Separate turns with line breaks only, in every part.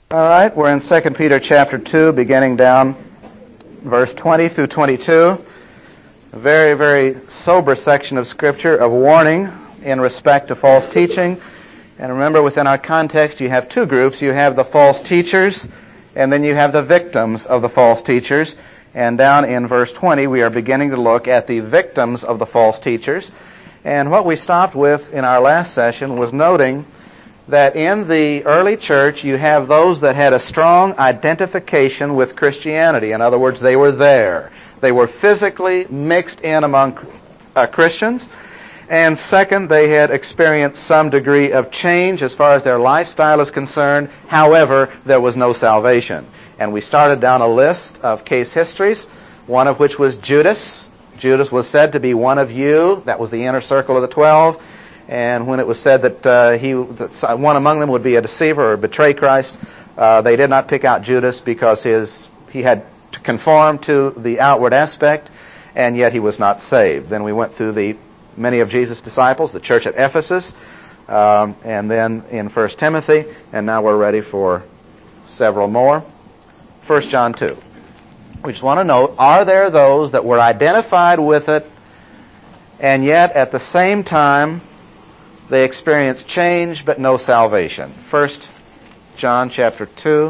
All right, we're in 2 Peter chapter 2, beginning down verse 20 through 22. A very, very sober section of Scripture of warning in respect to false teaching. And remember, within our context, you have two groups. You have the false teachers, and then you have the victims of the false teachers. And down in verse 20, we are beginning to look at the victims of the false teachers. And what we stopped with in our last session was noting that in the early church you have those that had a strong identification with Christianity. In other words, they were there. They were physically mixed in among Christians. And second, they had experienced some degree of change as far as their lifestyle is concerned. However, there was no salvation. And we started down a list of case histories, one of which was Judas. Judas was said to be one of you. That was the inner circle of the 12. And when it was said that one among them would be a deceiver or betray Christ, they did not pick out Judas because he had to conform to the outward aspect, and yet he was not saved. Then we went through many of Jesus' disciples, the church at Ephesus, and then in 1 Timothy, and now we're ready for several more. 1 John 2. We just want to note, are there those that were identified with it, and yet at the same time they experienced change but no salvation? 1 John chapter 2.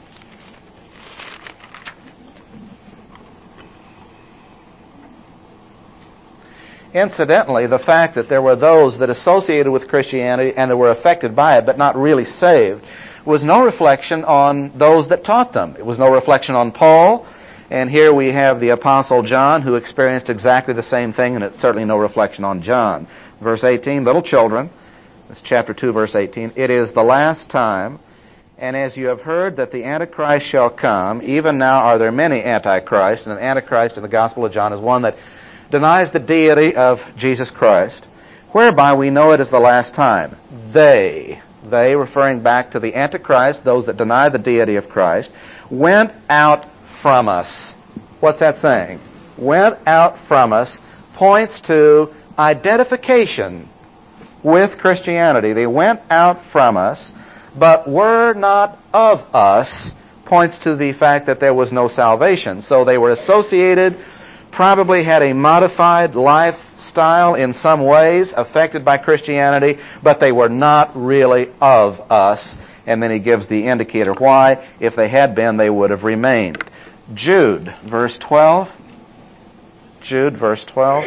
Incidentally, the fact that there were those that associated with Christianity and that were affected by it but not really saved was no reflection on those that taught them. It was no reflection on Paul. And here we have the Apostle John, who experienced exactly the same thing, and it's certainly no reflection on John. Verse 18, little children, this chapter 2, verse 18, it is the last time, and as you have heard that the Antichrist shall come, even now are there many Antichrists, and an Antichrist in the Gospel of John is one that denies the deity of Jesus Christ, whereby we know it is the last time. They referring back to the Antichrist, those that deny the deity of Christ, went out from us. What's that saying? Went out from us points to identification with Christianity. They went out from us, but were not of us, points to the fact that there was no salvation. So they were associated, probably had a modified lifestyle in some ways, affected by Christianity, but they were not really of us. And then he gives the indicator why. If they had been, they would have remained. Jude, verse 12. Jude, verse 12.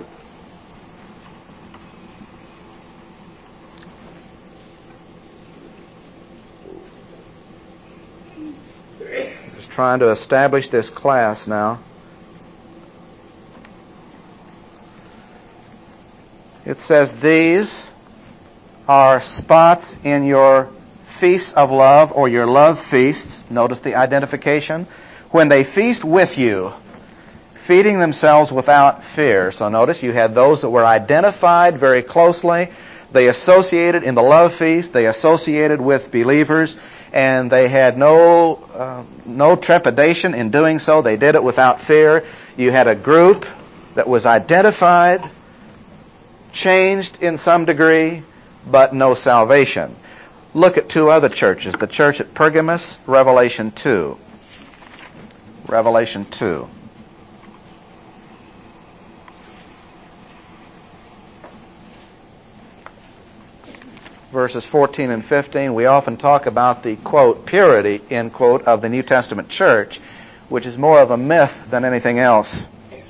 Just trying to establish this class now. It says, these are spots in your feasts of love, or your love feasts. Notice the identification. When they feast with you, feeding themselves without fear. So notice you had those that were identified very closely. They associated in the love feast. They associated with believers, and they had no trepidation in doing so. They did it without fear. You had a group that was identified, changed in some degree, but no salvation. Look at two other churches. The church at Pergamos, Revelation 2. Revelation 2. Verses 14 and 15, we often talk about the, quote, purity, end quote, of the New Testament church, which is more of a myth than anything else.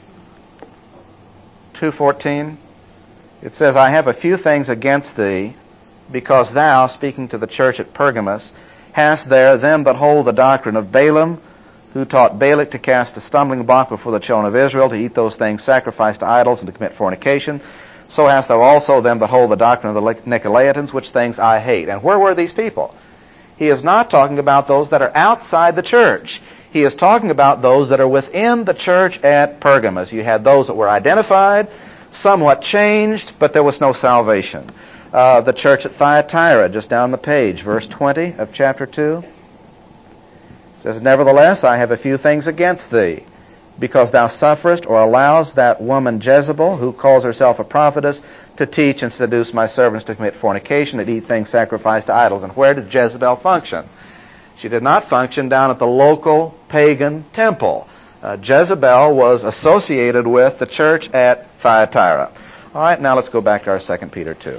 2:14, it says, I have a few things against thee, because thou, speaking to the church at Pergamos, hast there them that hold the doctrine of Balaam, who taught Balak to cast a stumbling block before the children of Israel, to eat those things sacrificed to idols, and to commit fornication. So hast thou also them that hold the doctrine of the Nicolaitans, which things I hate. And where were these people? He is not talking about those that are outside the church. He is talking about those that are within the church at Pergamos. You had those that were identified, somewhat changed, but there was no salvation. The church at Thyatira, just down the page, verse 20 of chapter 2. Says, nevertheless, I have a few things against thee, because thou sufferest or allowest that woman Jezebel, who calls herself a prophetess, to teach and seduce my servants to commit fornication, and eat things sacrificed to idols. And where did Jezebel function? She did not function down at the local pagan temple. Jezebel was associated with the church at Thyatira. All right, now let's go back to our 2 Peter 2.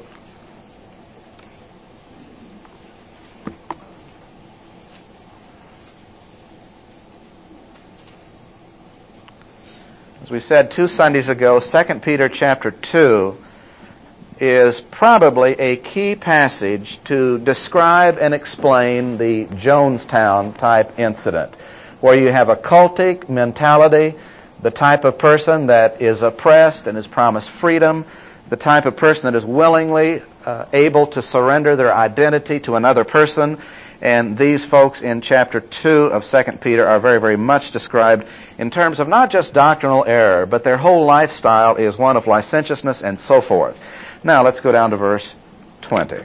As we said 2 Sundays ago, 2 Peter chapter 2 is probably a key passage to describe and explain the Jonestown type incident, where you have a cultic mentality, the type of person that is oppressed and is promised freedom, the type of person that is willingly able to surrender their identity to another person. And these folks in chapter 2 of 2 Peter are very, very much described in terms of not just doctrinal error, but their whole lifestyle is one of licentiousness and so forth. Now let's go down to verse 20.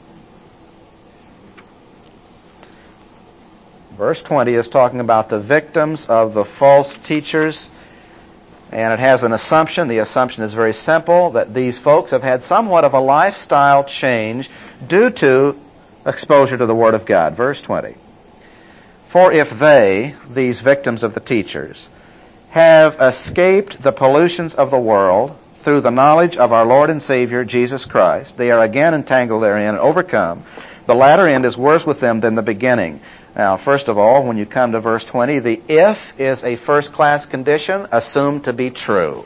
Verse 20 is talking about the victims of the false teachers, and it has an assumption. The assumption is very simple, that these folks have had somewhat of a lifestyle change due to exposure to the Word of God. Verse 20. For if they, these victims of the teachers, have escaped the pollutions of the world through the knowledge of our Lord and Savior, Jesus Christ, they are again entangled therein and overcome. The latter end is worse with them than the beginning. Now, first of all, when you come to verse 20, the if is a first-class condition assumed to be true.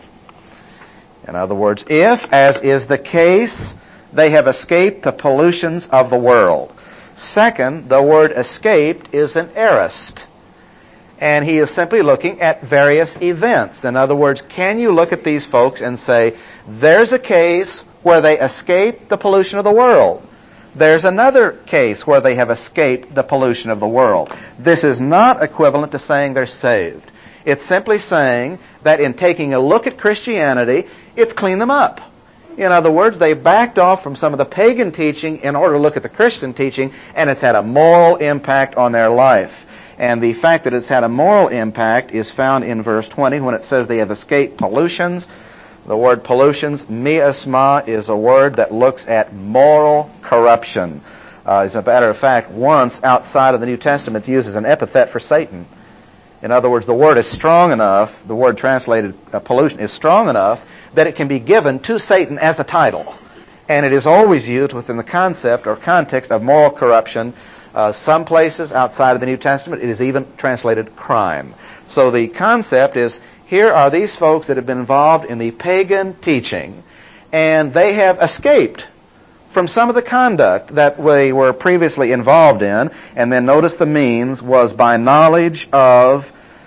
In other words, if, as is the case, they have escaped the pollutions of the world. Second, the word escaped is an aorist. And he is simply looking at various events. In other words, can you look at these folks and say, there's a case where they escaped the pollution of the world. There's another case where they have escaped the pollution of the world. This is not equivalent to saying they're saved. It's simply saying that in taking a look at Christianity, it's cleaned them up. In other words, they backed off from some of the pagan teaching in order to look at the Christian teaching, and it's had a moral impact on their life. And the fact that it's had a moral impact is found in verse 20 when it says they have escaped pollutions. The word pollutions, miasma, is a word that looks at moral corruption. As a matter of fact, once outside of the New Testament, it's used as an epithet for Satan. In other words, the word is strong enough, the word translated pollution is strong enough that it can be given to Satan as a title. And it is always used within the concept or context of moral corruption. Some places outside of the New Testament, it is even translated crime. So the concept is, here are these folks that have been involved in the pagan teaching, and they have escaped from some of the conduct that they were previously involved in. And then notice the means was by knowledge of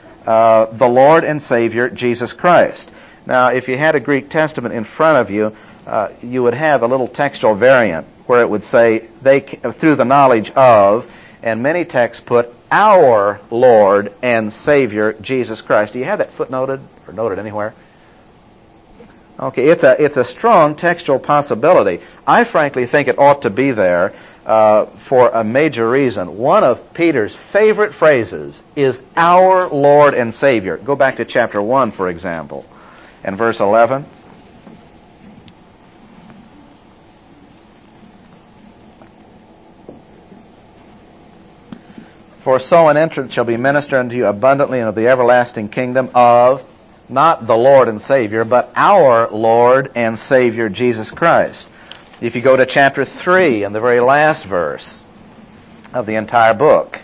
the Lord and Savior, Jesus Christ. Now, if you had a Greek Testament in front of you, you would have a little textual variant where it would say, they through the knowledge of, and many texts put, our Lord and Savior, Jesus Christ. Do you have that footnoted or noted anywhere? Okay, it's a strong textual possibility. I frankly think it ought to be there for a major reason. One of Peter's favorite phrases is our Lord and Savior. Go back to chapter 1, for example, and verse 11. For so an entrance shall be ministered unto you abundantly into the everlasting kingdom of, not the Lord and Savior, but our Lord and Savior, Jesus Christ. If you go to chapter 3 and the very last verse of the entire book,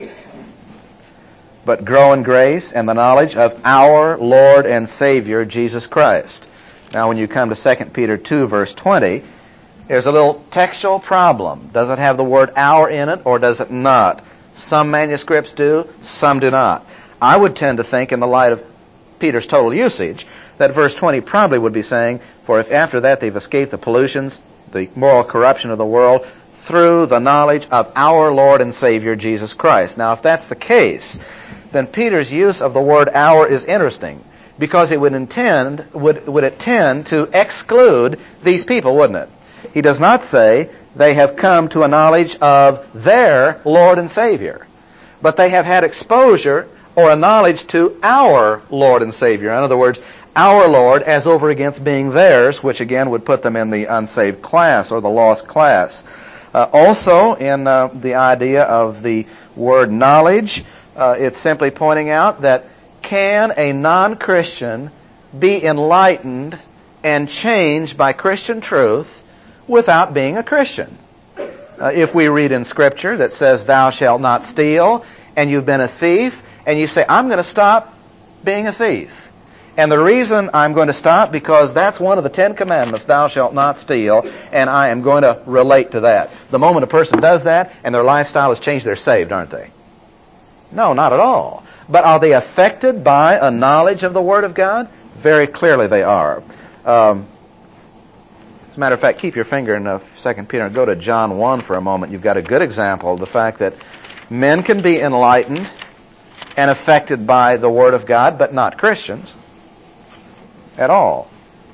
but grow in grace and the knowledge of our Lord and Savior, Jesus Christ. Now when you come to 2 Peter 2, verse 20, there's a little textual problem. Does it have the word our in it or does it not? Some manuscripts do, some do not. I would tend to think, in the light of Peter's total usage, that verse 20 probably would be saying, for if after that they've escaped the pollutions, the moral corruption of the world, through the knowledge of our Lord and Savior, Jesus Christ. Now, if that's the case, then Peter's use of the word our is interesting, because it would tend to exclude these people, wouldn't it? He does not say they have come to a knowledge of their Lord and Savior, but they have had exposure or a knowledge to our Lord and Savior. In other words, our Lord as over against being theirs, which again would put them in the unsaved class or the lost class. Also in the idea of the word knowledge. It's simply pointing out that can a non-Christian be enlightened and changed by Christian truth without being a Christian? If we read in Scripture that says, thou shalt not steal, and you've been a thief, and you say, I'm going to stop being a thief. And the reason I'm going to stop, because that's one of the 10 commandments, thou shalt not steal, and I am going to relate to that. The moment a person does that and their lifestyle has changed, they're saved, aren't they? No, not at all. But are they affected by a knowledge of the Word of God? Very clearly they are. As a matter of fact, keep your finger in 2 Peter and go to John 1 for a moment. You've got a good example of the fact that men can be enlightened and affected by the Word of God, but not Christians at all.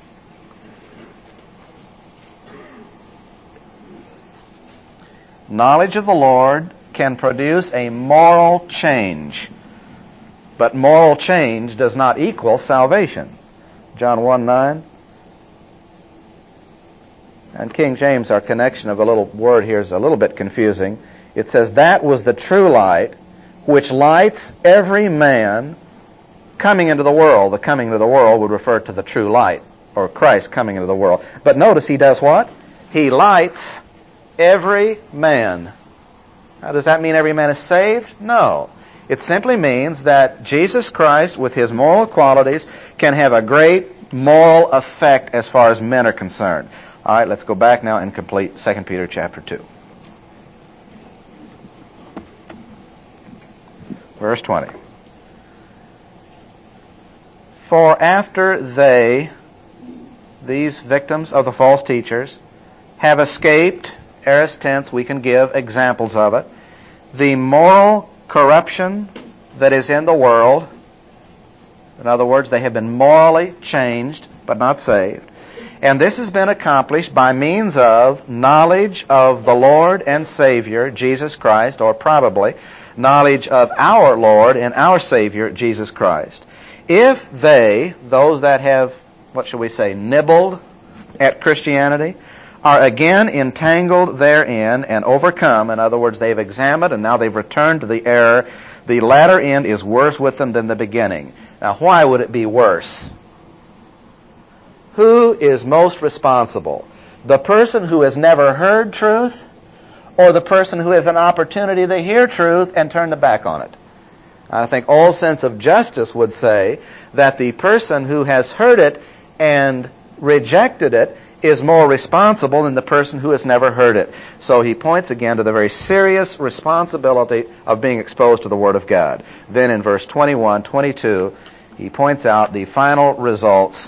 Knowledge of the Lord can produce a moral change, but moral change does not equal salvation. John 1:9. And King James, our connection of a little word here is a little bit confusing. It says, that was the true light, which lights every man coming into the world. The coming into the world would refer to the true light, or Christ coming into the world. But notice he does what? He lights every man. Now, does that mean every man is saved? No. It simply means that Jesus Christ, with his moral qualities, can have a great moral effect as far as men are concerned. All right, let's go back now and complete 2 Peter chapter 2. Verse 20. For after they, these victims of the false teachers, have escaped, aorist tense, we can give examples of it, the moral corruption that is in the world. In other words, they have been morally changed, but not saved. And this has been accomplished by means of knowledge of the Lord and Savior, Jesus Christ, or probably knowledge of our Lord and our Savior, Jesus Christ. If they, those that have, what shall we say, nibbled at Christianity, are again entangled therein and overcome, in other words, they've examined and now they've returned to the error, the latter end is worse with them than the beginning. Now, why would it be worse? Who is most responsible? The person who has never heard truth, or the person who has an opportunity to hear truth and turn the back on it? I think all sense of justice would say that the person who has heard it and rejected it is more responsible than the person who has never heard it. So he points again to the very serious responsibility of being exposed to the Word of God. Then in verse 21, 22, he points out the final results.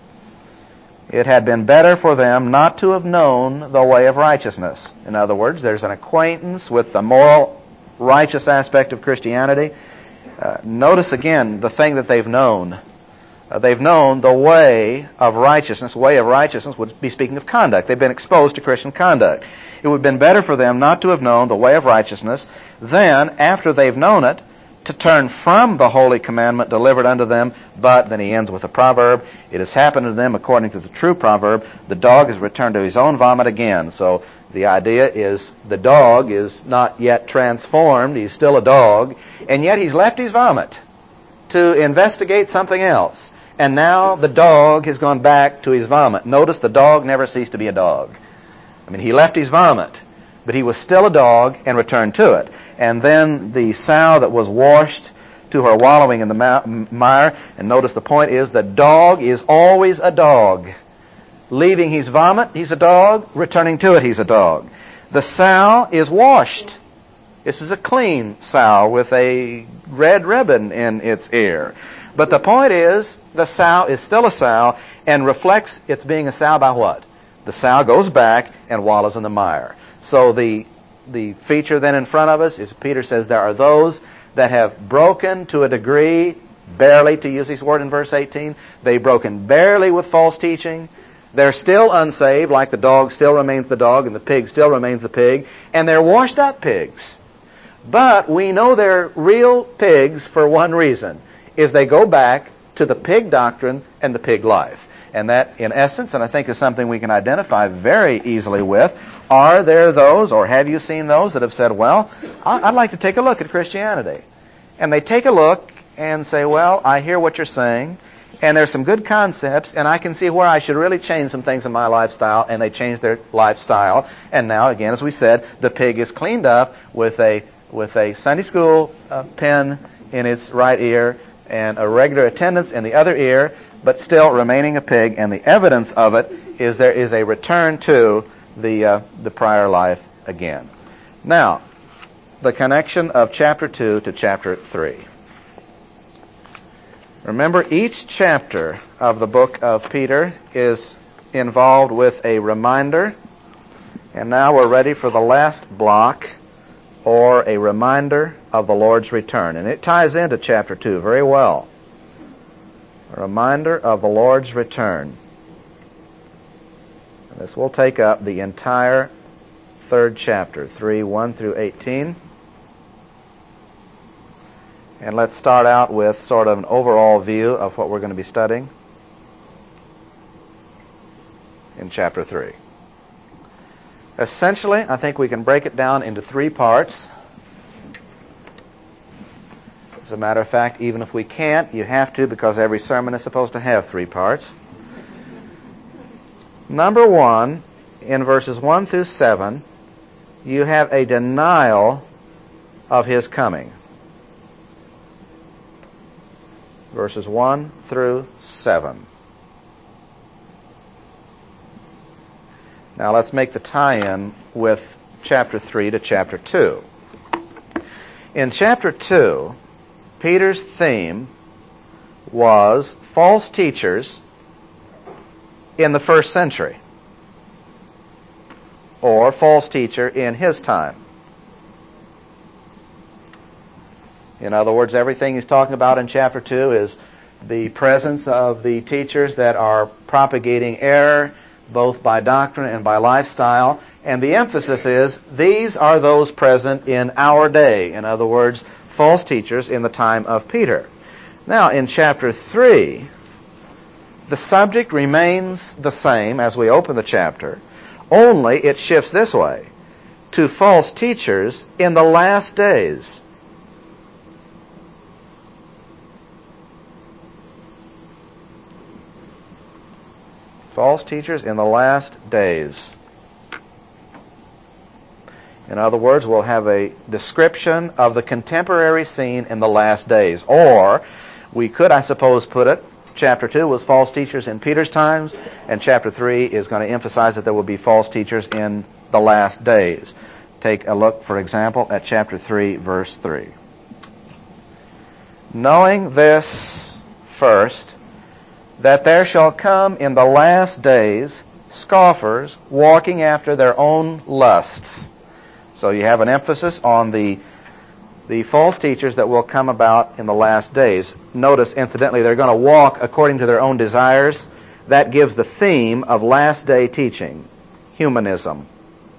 It had been better for them not to have known the way of righteousness. In other words, there's an acquaintance with the moral, righteous aspect of Christianity. Notice again the thing that they've known. They've known the way of righteousness. Way of righteousness would be speaking of conduct. They've been exposed to Christian conduct. It would have been better for them not to have known the way of righteousness than, after they've known it, to turn from the holy commandment delivered unto them. But, then he ends with a proverb, it has happened to them according to the true proverb, the dog has returned to his own vomit again. So the idea is the dog is not yet transformed, he's still a dog, and yet he's left his vomit to investigate something else. And now the dog has gone back to his vomit. Notice the dog never ceased to be a dog. I mean, he left his vomit, but he was still a dog and returned to it. And then the sow that was washed to her wallowing in the mire. And notice the point is the dog is always a dog. Leaving his vomit, he's a dog. Returning to it, he's a dog. The sow is washed. This is a clean sow with a red ribbon in its ear. But the point is, the sow is still a sow and reflects its being a sow by what? The sow goes back and wallows in the mire. So the feature then in front of us is, Peter says, there are those that have broken to a degree, barely, to use his word in verse 18, they've broken barely with false teaching. They're still unsaved, like the dog still remains the dog and the pig still remains the pig, and they're washed up pigs. But we know they're real pigs for one reason, is they go back to the pig doctrine and the pig life. And that, in essence, and I think is something we can identify very easily with, are there those, or have you seen those that have said, well, I'd like to take a look at Christianity. And they take a look and say, well, I hear what you're saying, and there's some good concepts, and I can see where I should really change some things in my lifestyle, and they change their lifestyle. And now, again, as we said, the pig is cleaned up with a Sunday school pen in its right ear and a regular attendance in the other ear, but still remaining a pig, and the evidence of it is there is a return to the prior life again. Now, the connection of chapter 2 to chapter 3. Remember, each chapter of the book of Peter is involved with a reminder, and now we're ready for the last block, or a reminder of the Lord's return. And it ties into chapter 2 very well. A reminder of the Lord's return. And this will take up the entire third chapter, 3:1 through 18. And let's start out with sort of an overall view of what we're going to be studying in chapter 3. Essentially, I think we can break it down into 3 parts. As a matter of fact, even if we can't, you have to, because every sermon is supposed to have 3 parts. Number 1, in verses 1 through 7, you have a denial of His coming. Verses 1 through 7. Now let's make the tie-in with chapter 3 to chapter 2. In chapter 2, Peter's theme was false teachers in the first century, or false teacher in his time. In other words, everything he's talking about in chapter 2 is the presence of the teachers that are propagating error, both by doctrine and by lifestyle. And the emphasis is, these are those present in our day. In other words, false teachers in the time of Peter. Now, in chapter 3, the subject remains the same as we open the chapter, only it shifts this way, to false teachers in the last days. False teachers in the last days. In other words, we'll have a description of the contemporary scene in the last days. Or, we could, I suppose, put it, chapter 2 was false teachers in Peter's times, and chapter 3 is going to emphasize that there will be false teachers in the last days. Take a look, for example, at chapter 3, verse 3. Knowing this first, that there shall come in the last days scoffers walking after their own lusts. So you have an emphasis on the false teachers that will come about in the last days. Notice, incidentally, they're going to walk according to their own desires. That gives the theme of last day teaching, humanism.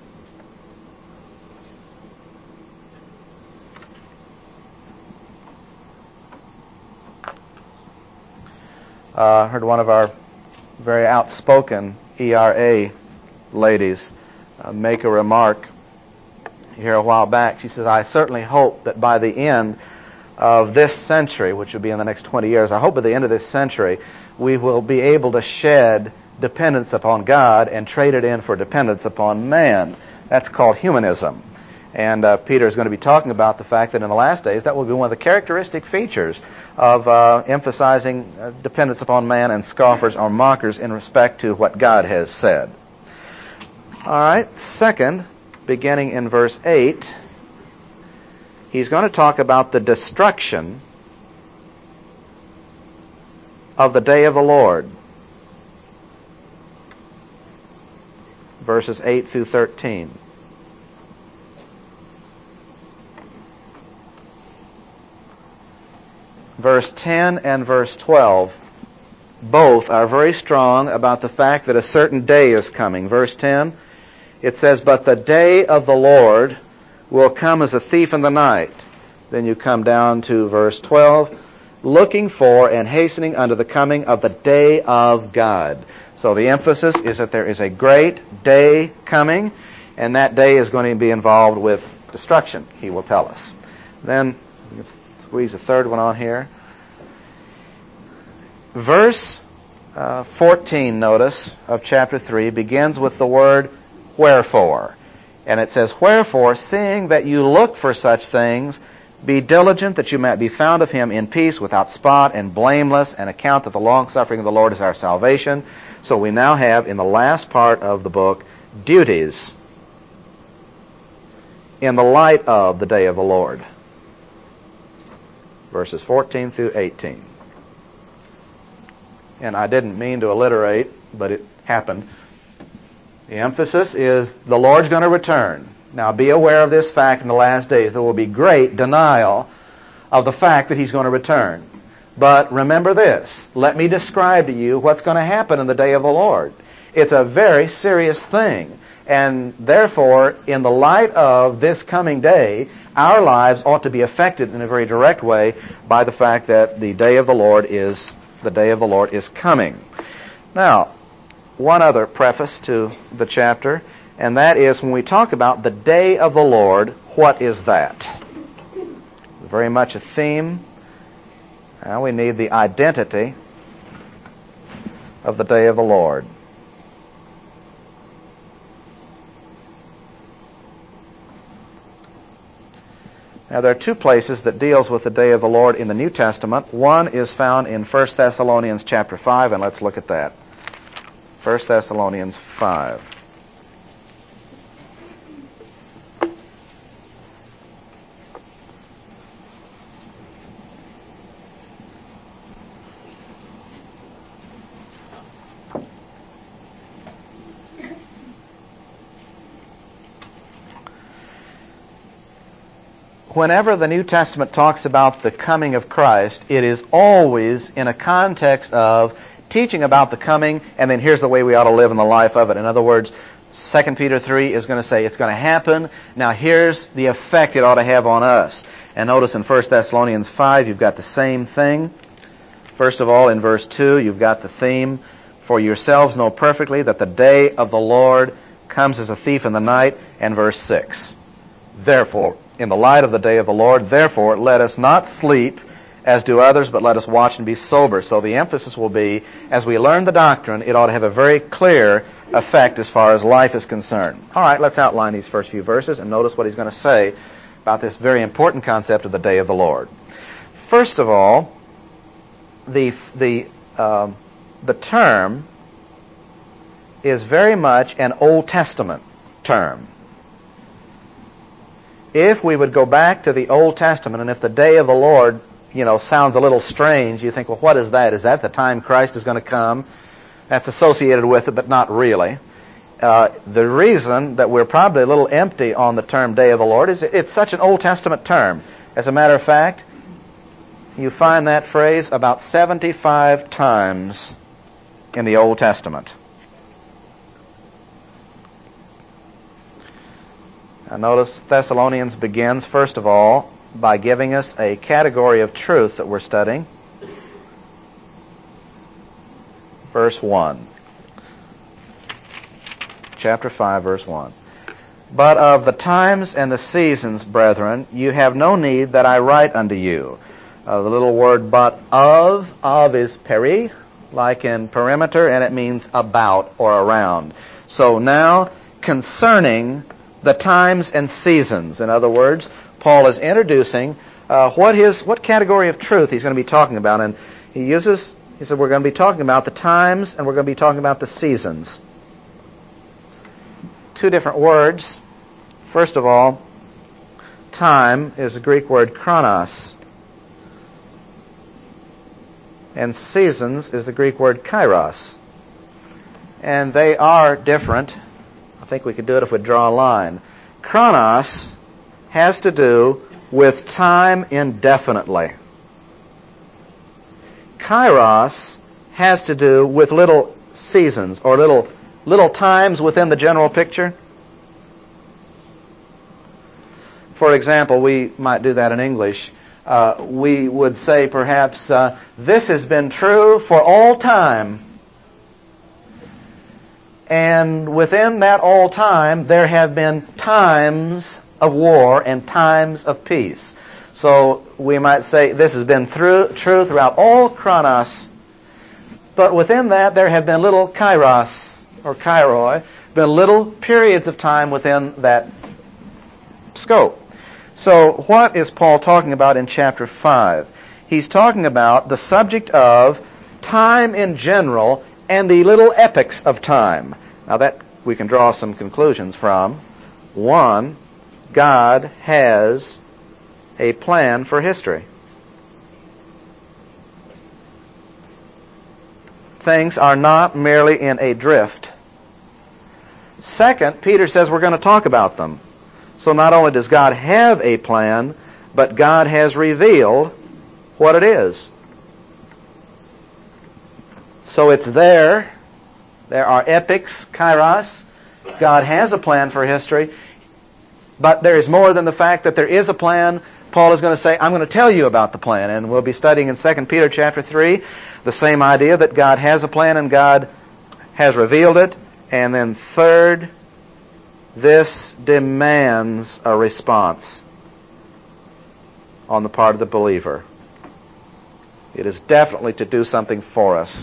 I heard one of our very outspoken ERA ladies make a remark here a while back. She says, I certainly hope that by the end of this century, which will be in the next 20 years, I hope by the end of this century, we will be able to shed dependence upon God and trade it in for dependence upon man. That's called humanism. And Peter is going to be talking about the fact that in the last days, that will be one of the characteristic features of emphasizing dependence upon man, and scoffers or mockers in respect to what God has said. All right, second, beginning in verse 8, he's going to talk about the destruction of the day of the Lord. Verses 8 through 13. Verse 10 and verse 12, both are very strong about the fact that a certain day is coming. Verse 10, it says, but the day of the Lord will come as a thief in the night. Then you come down to verse 12, looking for and hastening unto the coming of the day of God. So the emphasis is that there is a great day coming, and that day is going to be involved with destruction, he will tell us. Then, let's squeeze a third one on here. Verse 14, notice, of chapter 3 begins with the word wherefore. And it says, wherefore, seeing that you look for such things, be diligent that you might be found of him in peace, without spot and blameless, and account that the long-suffering of the Lord is our salvation. So we now have, in the last part of the book, duties in the light of the day of the Lord. Verses 14 through 18. And I didn't mean to alliterate, but it happened. The emphasis is the Lord's going to return. Now be aware of this fact in the last days. There will be great denial of the fact that he's going to return. But remember this. Let me describe to you what's going to happen in the day of the Lord. It's a very serious thing. And therefore, in the light of this coming day, our lives ought to be affected in a very direct way by the fact that the day of the Lord is coming. Now, one other preface to the chapter, and that is when we talk about the day of the Lord, what is that? Very much a theme. Now we need the identity of the day of the Lord. Now there are two places that deals with the day of the Lord in the New Testament. One is found in 1 Thessalonians chapter 5, and let's look at that. 1 Thessalonians 5. Whenever the New Testament talks about the coming of Christ, it is always in a context of teaching about the coming, and then here's the way we ought to live in the life of it. In other words, 2 Peter 3 is going to say it's going to happen. Now here's the effect it ought to have on us. And notice in 1 Thessalonians 5, you've got the same thing. First of all, in verse 2, you've got the theme, for yourselves know perfectly that the day of the Lord comes as a thief in the night. And verse 6, therefore, in the light of the day of the Lord, therefore, let us not sleep as do others, but let us watch and be sober. So the emphasis will be, as we learn the doctrine, it ought to have a very clear effect as far as life is concerned. All right, let's outline these first few verses and notice what he's going to say about this very important concept of the day of the Lord. First of all, the term is very much an Old Testament term. If we would go back to the Old Testament, and if the day of the Lord, sounds a little strange, you think, well, what is that? Is that the time Christ is going to come? That's associated with it, but not really. The reason that we're probably a little empty on the term day of the Lord is it's such an Old Testament term. As a matter of fact, you find that phrase about 75 times in the Old Testament. Now notice Thessalonians begins, first of all, by giving us a category of truth that we're studying. Verse 1. Chapter 5, verse 1. But of the times and the seasons, brethren, you have no need that I write unto you. The little word but of is peri, like in perimeter, and it means about or around. So now, concerning the times and seasons. In other words, Paul is introducing what category of truth he's going to be talking about. And he said we're going to be talking about the times and we're going to be talking about the seasons. Two different words. First of all, time is the Greek word chronos. And seasons is the Greek word kairos. And they are different. I think we could do it if we draw a line. Chronos has to do with time indefinitely. Kairos has to do with little seasons or little times within the general picture. For example, we might do that in English. we would say perhaps, this has been true for all time. And within that all time, there have been times of war and times of peace. So we might say this has been true throughout all chronos, but within that there have been little kairos, or kairoi, been little periods of time within that scope. So what is Paul talking about in chapter 5? He's talking about the subject of time in general and the little epochs of time. Now that we can draw some conclusions from. One, God has a plan for history. Things are not merely in a drift. Second, Peter says we're going to talk about them. So not only does God have a plan, but God has revealed what it is. So it's there. There are epics, kairos. God has a plan for history. But there is more than the fact that there is a plan. Paul is going to say, I'm going to tell you about the plan. And we'll be studying in 2 Peter chapter 3 the same idea that God has a plan and God has revealed it. And then third, this demands a response on the part of the believer. It is definitely to do something for us.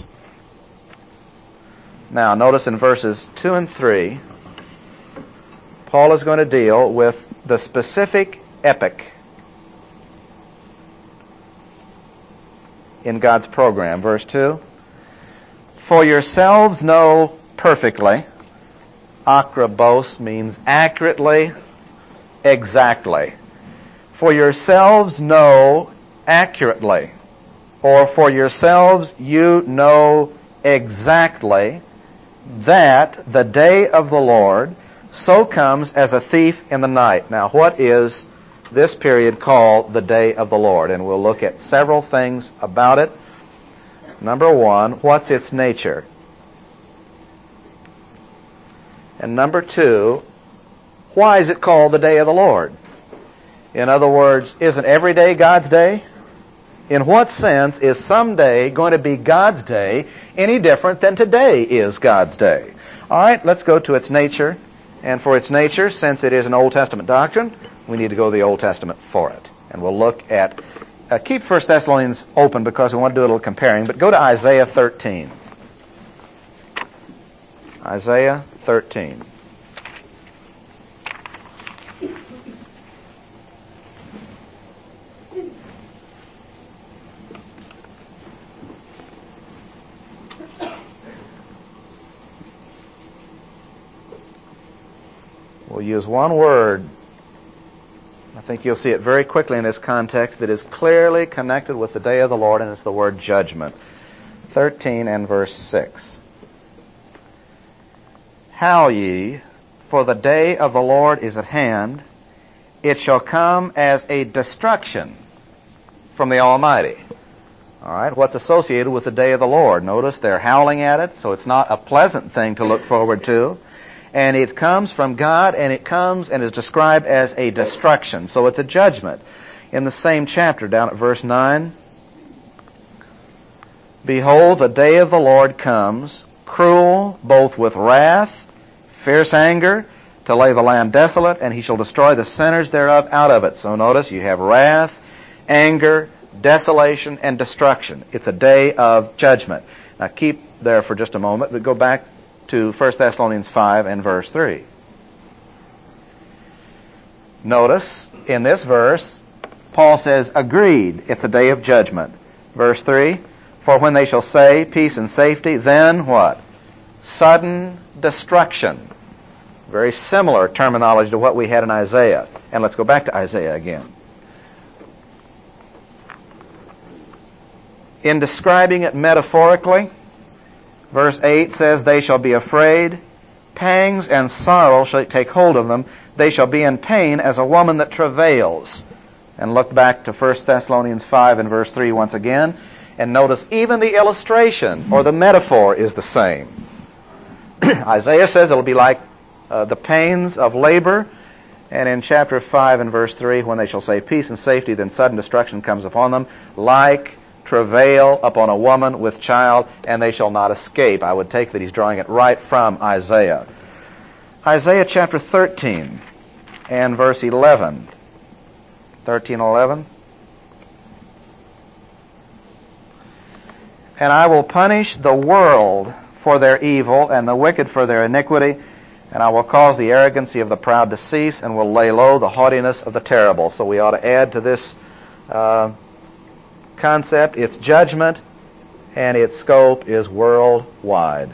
Now, notice in verses 2 and 3, Paul is going to deal with the specific epoch in God's program. Verse 2, for yourselves know perfectly. Akrabos means accurately, exactly. For yourselves know accurately, or for yourselves you know exactly that the day of the Lord so comes as a thief in the night. Now, what is this period called the day of the Lord? And we'll look at several things about it. Number one, what's its nature? And number two, why is it called the day of the Lord? In other words, isn't every day God's day? In what sense is someday going to be God's day any different than today is God's day? All right, let's go to its nature. And for its nature, since it is an Old Testament doctrine, we need to go to the Old Testament for it. And we'll look at, keep 1 Thessalonians open because we want to do a little comparing, but go to Isaiah 13. Isaiah 13. We'll use one word. I think you'll see it very quickly in this context that is clearly connected with the day of the Lord, and it's the word judgment. 13 and verse 6. Howl ye, for the day of the Lord is at hand. It shall come as a destruction from the Almighty. All right, what's associated with the day of the Lord? Notice they're howling at it, so it's not a pleasant thing to look forward to. And it comes from God, and it comes and is described as a destruction. So it's a judgment. In the same chapter, down at verse 9, behold, the day of the Lord comes, cruel, both with wrath, fierce anger, to lay the land desolate, and he shall destroy the sinners thereof out of it. So notice you have wrath, anger, desolation, and destruction. It's a day of judgment. Now keep there for just a moment, but go back to 1 Thessalonians 5 and verse 3. Notice, in this verse, Paul says, agreed, it's a day of judgment. Verse 3, for when they shall say peace and safety, then what? Sudden destruction. Very similar terminology to what we had in Isaiah. And let's go back to Isaiah again. In describing it metaphorically, verse 8 says, they shall be afraid, pangs and sorrow shall take hold of them, they shall be in pain as a woman that travails. And look back to 1 Thessalonians 5 and verse 3 once again, and notice even the illustration or the metaphor is the same. Isaiah says it'll be like the pains of labor, And in chapter 5 and verse 3, when they shall say peace and safety, then sudden destruction comes upon them, like travail upon a woman with child, and they shall not escape. I would take that he's drawing it right from Isaiah. Isaiah chapter 13 and verse 11. 13:11. And I will punish the world for their evil and the wicked for their iniquity, and I will cause the arrogancy of the proud to cease, and will lay low the haughtiness of the terrible. So we ought to add to this concept its judgment, and its scope is worldwide.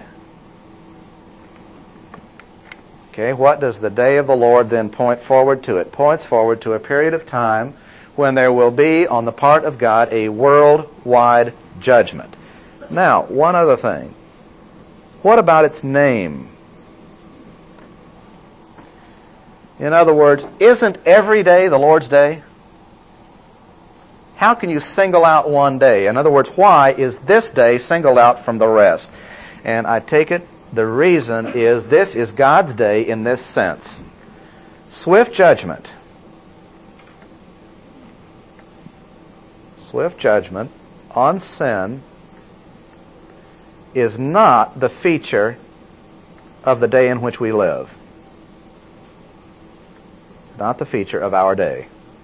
Okay, what does the day of the Lord then point forward to? It points forward to a period of time when there will be, on the part of God, a worldwide judgment. Now, one other thing. What about its name? In other words, isn't every day the Lord's day? How can you single out one day? In other words, why is this day singled out from the rest? And I take it the reason is this is God's day in this sense. Swift judgment. Swift judgment on sin is not the feature of the day in which we live. Not the feature of our day.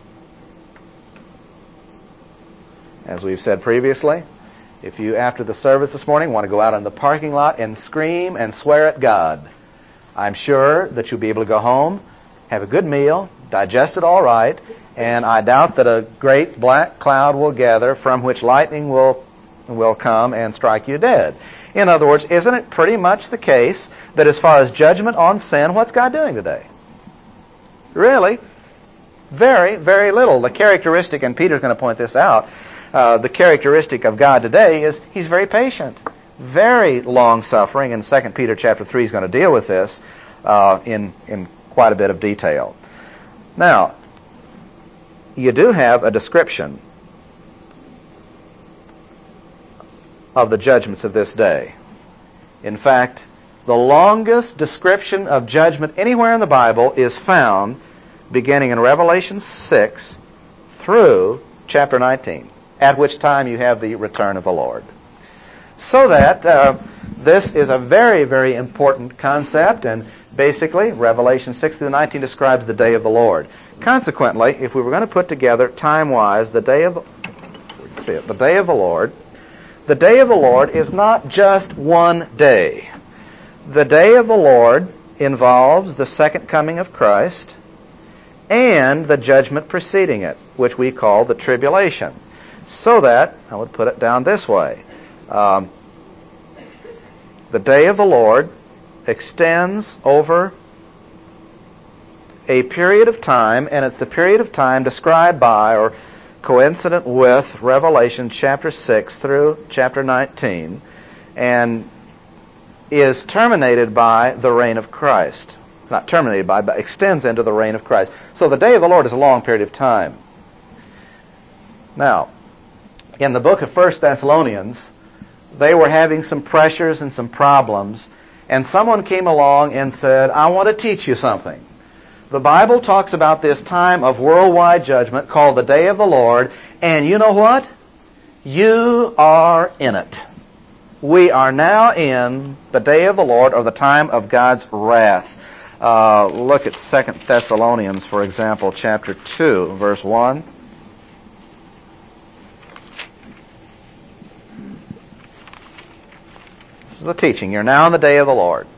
As we've said previously, if you, after the service this morning, want to go out in the parking lot and scream and swear at God, I'm sure that you'll be able to go home, have a good meal, digest it all right, and I doubt that a great black cloud will gather from which lightning will come and strike you dead. In other words, isn't it pretty much the case that as far as judgment on sin, what's God doing today? Really, very, very little. The characteristic, and Peter's going to point this out, the characteristic of God today is He's very patient, very long-suffering, and 2 Peter chapter 3 is going to deal with this in quite a bit of detail. Now, you do have a description of the judgments of this day. In fact, the longest description of judgment anywhere in the Bible is found beginning in Revelation 6 through chapter 19, at which time you have the return of the Lord. So that this is a very, very important concept, and basically Revelation 6 through 19 describes the day of the Lord. Consequently, if we were going to put together time-wise the day of the day of the Lord is not just one day. The day of the Lord involves the second coming of Christ and the judgment preceding it, which we call the tribulation. So that, I would put it down this way, the day of the Lord extends over a period of time, and it's the period of time described by or coincident with Revelation chapter 6 through chapter 19, and is terminated by the reign of Christ. Not terminated by, but extends into the reign of Christ. So the day of the Lord is a long period of time. Now, in the book of 1 Thessalonians, they were having some pressures and some problems, and someone came along and said, I want to teach you something. The Bible talks about this time of worldwide judgment called the day of the Lord, and you know what? You are in it. We are now in the day of the Lord, or the time of God's wrath. Look at 2 Thessalonians, for example, chapter 2, verse 1. This is the teaching. You're now in the day of the Lord.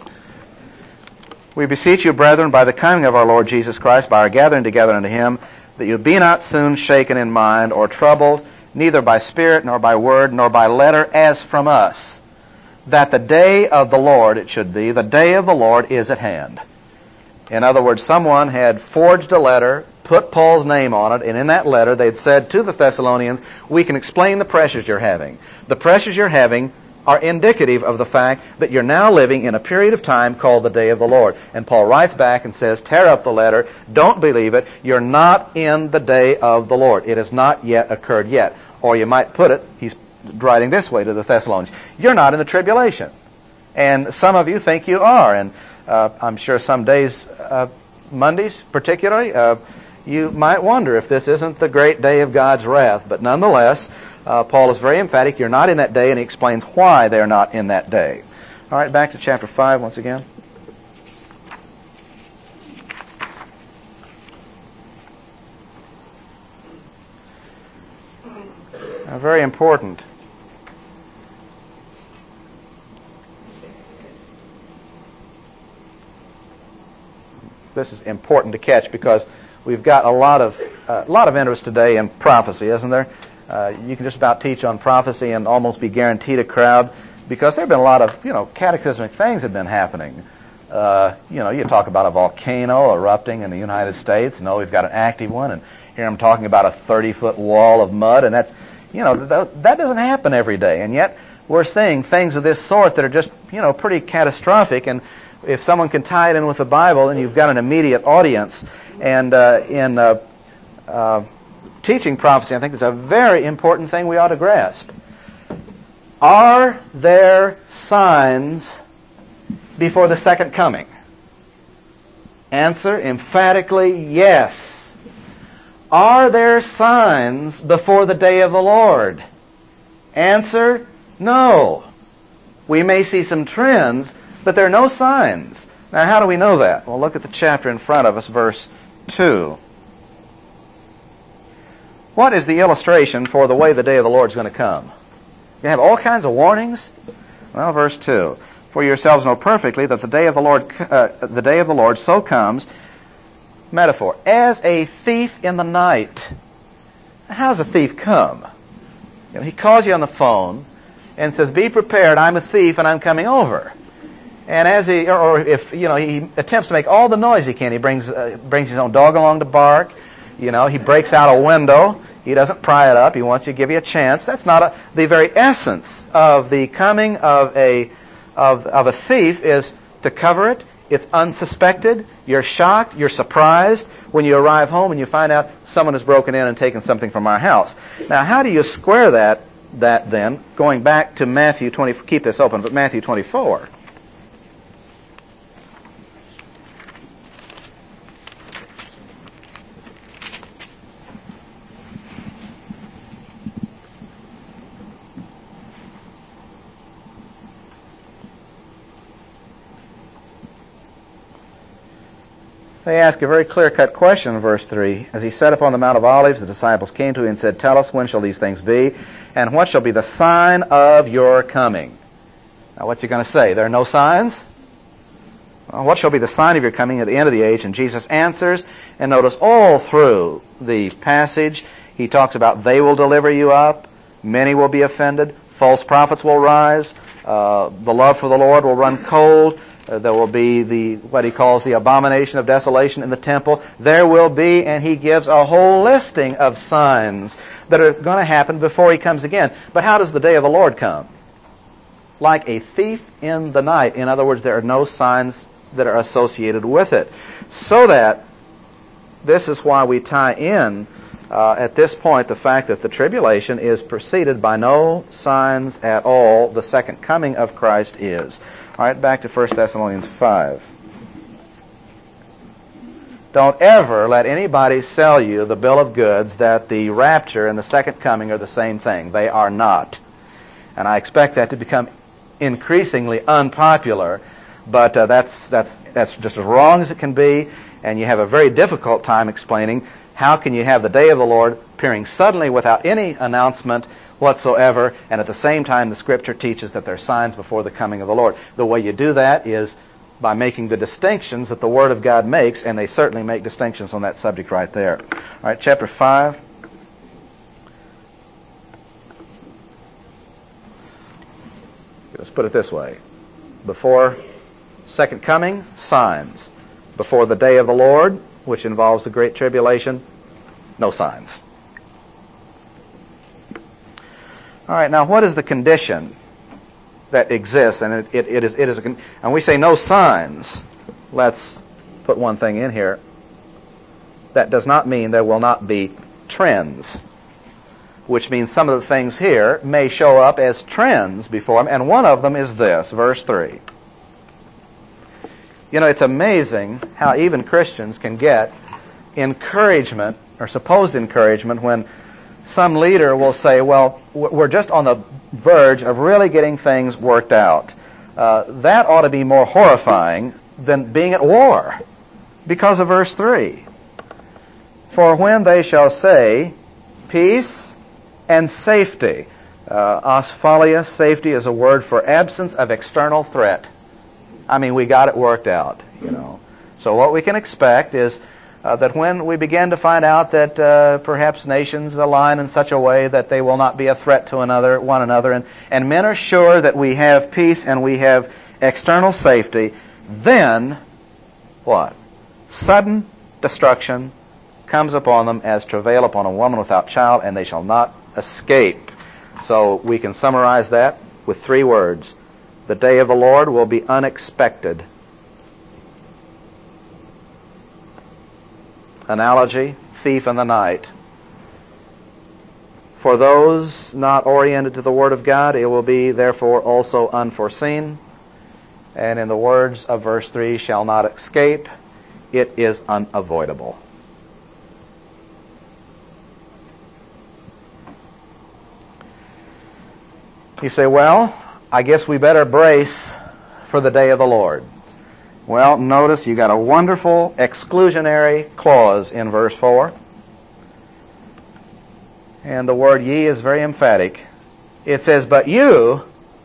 We beseech you, brethren, by the coming of our Lord Jesus Christ, by our gathering together unto Him, that you be not soon shaken in mind or troubled, neither by spirit, nor by word, nor by letter, as from us, that the day of the Lord, it should be, the day of the Lord is at hand. In other words, someone had forged a letter, put Paul's name on it, and in that letter they'd said to the Thessalonians, we can explain the pressures you're having. The pressures you're having are indicative of the fact that you're now living in a period of time called the day of the Lord. And Paul writes back and says, tear up the letter, don't believe it, you're not in the day of the Lord. It has not yet occurred yet. Or you might put it, he's writing this way to the Thessalonians, you're not in the tribulation. And some of you think you are, and I'm sure some days Mondays particularly, you might wonder if this isn't the great day of God's wrath. But nonetheless, Paul is very emphatic. You're not in that day, and he explains why they're not in that day. All right, back to chapter 5 once again. Now, very important. This is important to catch because we've got a lot of interest today in prophecy, isn't there? You can just about teach on prophecy and almost be guaranteed a crowd because there have been a lot of cataclysmic things have been happening. You talk about a volcano erupting in the United States. No, we've got an active one, and here I'm talking about a 30-foot wall of mud, and that's that doesn't happen every day, and yet we're seeing things of this sort that are just pretty catastrophic. And if someone can tie it in with the Bible, then you've got an immediate audience. And in teaching prophecy, I think it's a very important thing we ought to grasp. Are there signs before the second coming? Answer emphatically, yes. Are there signs before the day of the Lord? Answer, no. We may see some trends, but there are no signs. Now, how do we know that? Well, look at the chapter in front of us, verse 2. What is the illustration for the way the day of the Lord is going to come? You have all kinds of warnings. Well, verse 2. For yourselves know perfectly that the day of the Lord so comes, metaphor, as a thief in the night. How does a thief come? He calls you on the phone and says, "Be prepared, I'm a thief and I'm coming over." And as he attempts to make all the noise he can, he brings his own dog along to bark. He breaks out a window. He doesn't pry it up. He wants to give you a chance. That's not the very essence of the coming of a thief is to cover it. It's unsuspected. You're shocked. You're surprised when you arrive home and you find out someone has broken in and taken something from our house. Now, how do you square that then? Going back to Matthew 20. Keep this open, but Matthew 24. They ask a very clear-cut question in verse 3. As he sat upon the Mount of Olives, the disciples came to him and said, "Tell us, when shall these things be? And what shall be the sign of your coming?" Now, what's he going to say? There are no signs? Well, what shall be the sign of your coming at the end of the age? And Jesus answers, and notice all through the passage, he talks about they will deliver you up, many will be offended, false prophets will rise, the love for the Lord will run cold, there will be what he calls the abomination of desolation in the temple. There will be, and he gives a whole listing of signs that are going to happen before he comes again. But how does the day of the Lord come? Like a thief in the night. In other words, there are no signs that are associated with it. So that this is why we tie in at this point the fact that the tribulation is preceded by no signs at all. The second coming of Christ is. All right, back to 1 Thessalonians 5. Don't ever let anybody sell you the bill of goods that the rapture and the second coming are the same thing. They are not. And I expect that to become increasingly unpopular, but that's just as wrong as it can be, and you have a very difficult time explaining how can you have the day of the Lord appearing suddenly without any announcement whatsoever, and at the same time the Scripture teaches that there are signs before the coming of the Lord. The way you do that is by making the distinctions that the Word of God makes, and they certainly make distinctions on that subject right there. All right, chapter 5. Let's put it this way. Before second coming, signs. Before the day of the Lord, which involves the Great Tribulation, no signs. All right, now what is the condition that exists? And it is and we say no signs. Let's put one thing in here. That does not mean there will not be trends, which means some of the things here may show up as trends before them, and one of them is this, verse 3. You know, it's amazing how even Christians can get encouragement, or supposed encouragement, when some leader will say, well, we're just on the verge of really getting things worked out. That ought to be more horrifying than being at war, because of verse 3. For when they shall say, peace and safety. Asphalia, safety, is a word for absence of external threat. I mean, we got it worked out, you know. So what we can expect is that when we begin to find out that perhaps nations align in such a way that they will not be a threat to one another, and men are sure that we have peace and we have external safety, then what? Sudden destruction comes upon them as travail upon a woman without child, and they shall not escape. So we can summarize that with 3 words. The day of the Lord will be unexpected. Analogy, thief in the night. For those not oriented to the Word of God, it will be therefore also unforeseen. And in the words of verse 3, shall not escape. It is unavoidable. You say, well, I guess we better brace for the day of the Lord. Well, notice you got a wonderful exclusionary clause in verse 4. And the word ye is very emphatic. It says, but you,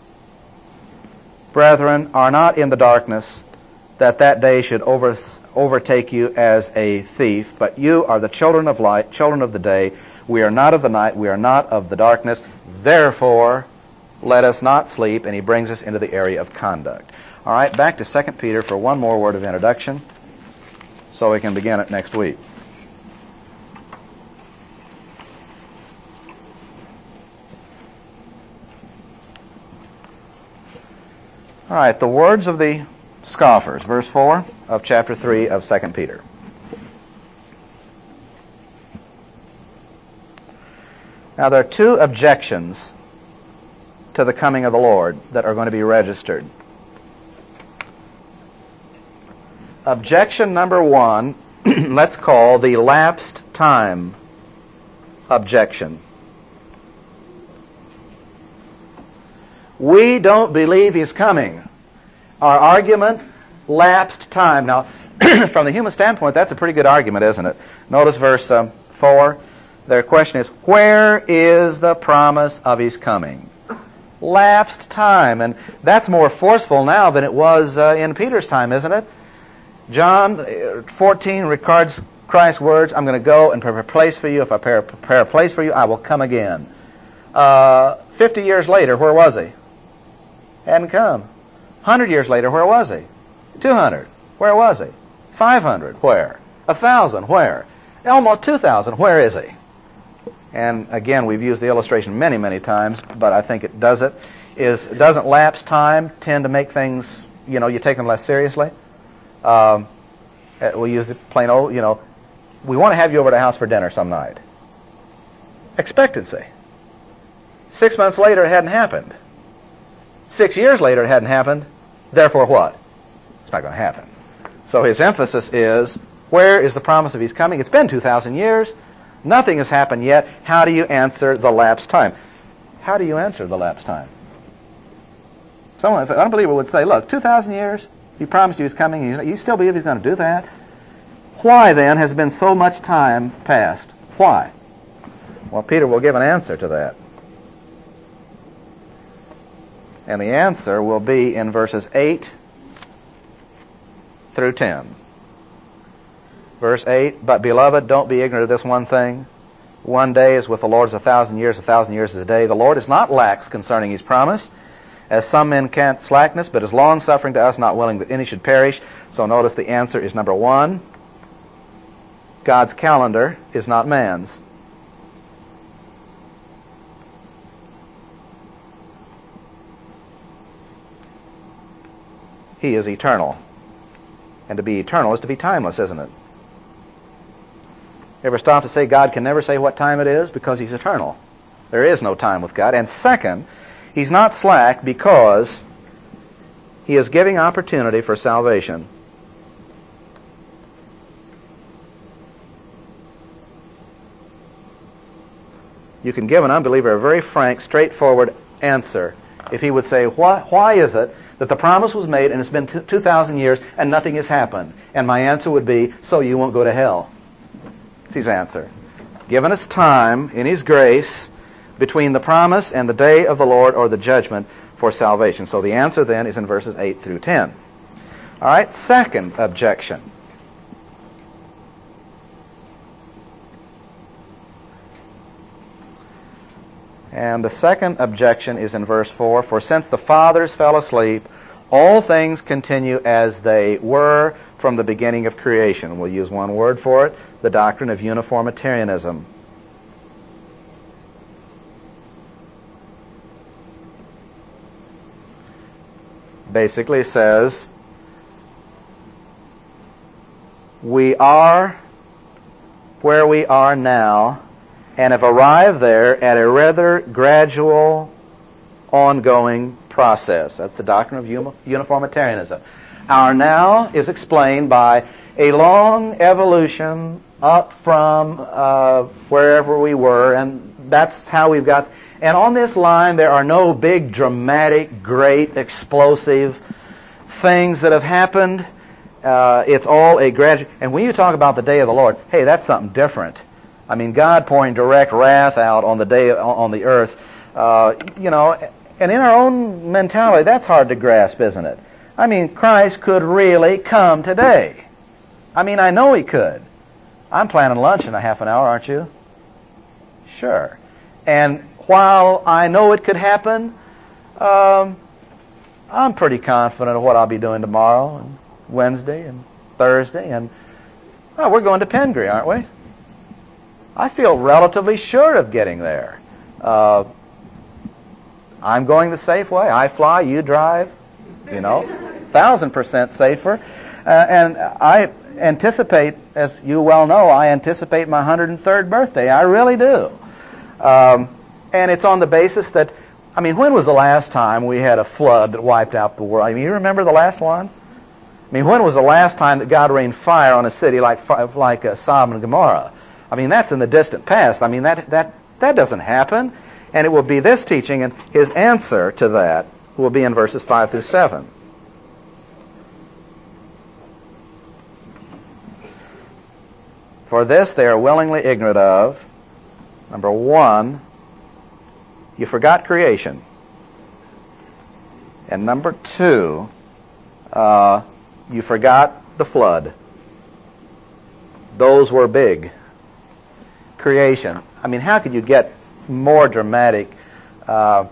brethren, are not in the darkness, that day should overtake you as a thief, but you are the children of light, children of the day. We are not of the night, we are not of the darkness. Therefore, let us not sleep. And he brings us into the area of conduct. All right, back to 2 Peter for one more word of introduction, so we can begin it next week. All right, the words of the scoffers, verse 4 of chapter 3 of 2 Peter. Now, there are 2 objections to the coming of the Lord that are going to be registered. Objection number 1, let's call the lapsed time objection. We don't believe he's coming. Our argument, lapsed time. Now, from the human standpoint, that's a pretty good argument, isn't it? Notice verse 4. Their question is, where is the promise of his coming? Lapsed time. And that's more forceful now than it was in Peter's time, isn't it? John 14 records Christ's words, I'm going to go and prepare a place for you. If I prepare a place for you, I will come again. 50 years later, where was he? Hadn't come. 100 years later, where was he? 200. Where was he? 500. Where? 1,000. Where? Almost 2,000. Where is he? And again, we've used the illustration many, many times, but I think it does it. Doesn't lapse time tend to make things, you take them less seriously? We use the plain old, we want to have you over to the house for dinner some night. Expectancy. 6 months later, it hadn't happened. 6 years later, it hadn't happened. Therefore, what? It's not going to happen. So his emphasis is, where is the promise of his coming? It's been 2,000 years. Nothing has happened yet. How do you answer the lapsed time? How do you answer the lapsed time? Someone, if an unbeliever would say, look, 2,000 years, he promised you he's coming. You still believe he's going to do that? Why, then, has been so much time passed? Why? Well, Peter will give an answer to that. And the answer will be in verses 8 through 10. Verse 8, but beloved, don't be ignorant of this one thing. One day is with the Lord as 1,000 years, 1,000 years is a day. The Lord is not lax concerning his promise, as some men count slackness, but is long-suffering to us, not willing that any should perish. So notice the answer is number 1. God's calendar is not man's. He is eternal. And to be eternal is to be timeless, isn't it? Ever stop to say God can never say what time it is? Because he's eternal. There is no time with God. And second, he's not slack because he is giving opportunity for salvation. you can give an unbeliever a very frank, straightforward answer. If he would say, why is it that the promise was made and it's been 2,000 years and nothing has happened? And my answer would be, so you won't go to hell. That's his answer. Given us time in His grace between the promise and the day of the Lord or the judgment for salvation. So the answer then is in verses 8 through 10. All right, second objection. And the second objection is in verse 4. For since the fathers fell asleep, all things continue as they were from the beginning of creation. We'll use one word for it, the doctrine of uniformitarianism. Basically says, we are where we are now and have arrived there at a rather gradual, ongoing process. That's the doctrine of uniformitarianism. Our now is explained by a long evolution up from wherever we were, and that's how we've got. And on this line, there are no big, dramatic, great, explosive things that have happened. It's all a gradual. And when you talk about the day of the Lord, hey, that's something different. I mean, God pouring direct wrath out on the day on the earth, and in our own mentality, that's hard to grasp, isn't it? I mean, Christ could really come today. I mean, I know He could. I'm planning lunch in a half an hour, aren't you? Sure. And while I know it could happen, I'm pretty confident of what I'll be doing tomorrow and Wednesday and Thursday. And we're going to Pengree, aren't we? I feel relatively sure of getting there. I'm going the safe way. I fly, you drive, 1,000% safer. And I anticipate, as you well know, I anticipate my 103rd birthday. I really do. And it's on the basis that, when was the last time we had a flood that wiped out the world? You remember the last one? When was the last time that God rained fire on a city like Sodom and Gomorrah? That's in the distant past. That doesn't happen. And it will be this teaching, and his answer to that will be in verses 5 through 7. For this they are willingly ignorant of. Number one, you forgot creation. And number two, you forgot the flood. Those were big. Creation. How could you get more dramatic? God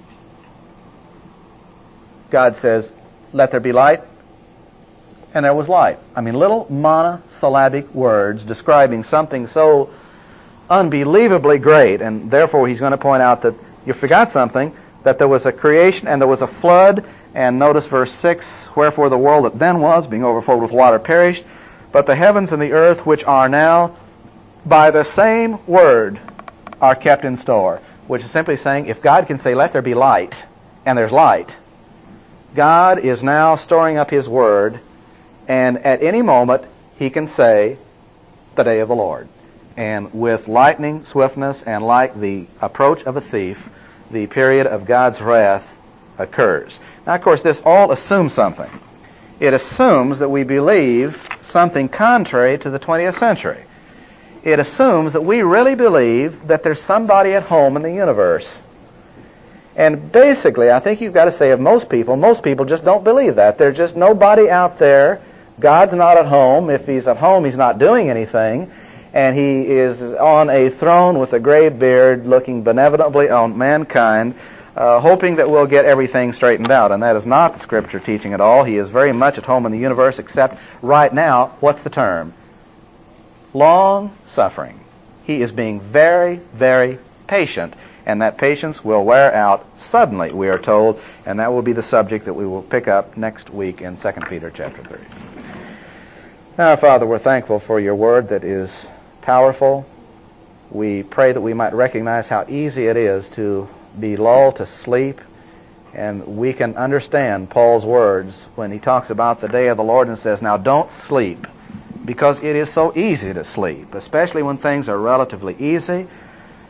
says, let there be light, and there was light. Little monosyllabic words describing something so unbelievably great, and therefore he's going to point out that you forgot something, that there was a creation and there was a flood, and notice verse 6, wherefore the world that then was, being overflowed with water, perished, but the heavens and the earth which are now by the same word are kept in store, which is simply saying if God can say, let there be light, and there's light, God is now storing up His word, and at any moment He can say, the day of the Lord. And with lightning swiftness and like the approach of a thief, the period of God's wrath occurs. Now, of course, this all assumes something. It assumes that we believe something contrary to the 20th century. It assumes that we really believe that there's somebody at home in the universe. And basically, I think you've got to say of most people just don't believe that. There's just nobody out there. God's not at home. If He's at home, He's not doing anything. And He is on a throne with a gray beard looking benevolently on mankind, hoping that we'll get everything straightened out. And that is not Scripture teaching at all. He is very much at home in the universe, except right now, what's the term? Long suffering. He is being very, very patient, and that patience will wear out suddenly, we are told, and that will be the subject that we will pick up next week in 2 Peter chapter 3. Now, Father, we're thankful for your word that is powerful. We pray that we might recognize how easy it is to be lulled to sleep, and we can understand Paul's words when he talks about the day of the Lord and says, now don't sleep, because it is so easy to sleep, especially when things are relatively easy.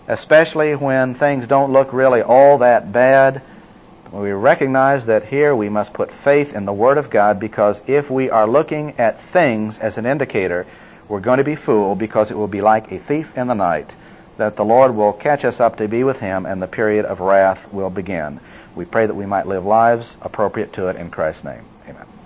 especially when things don't look really all that bad. We recognize that here we must put faith in the Word of God, because if we are looking at things as an indicator, we're going to be fooled, because it will be like a thief in the night, that the Lord will catch us up to be with Him and the period of wrath will begin. We pray that we might live lives appropriate to it in Christ's name. Amen.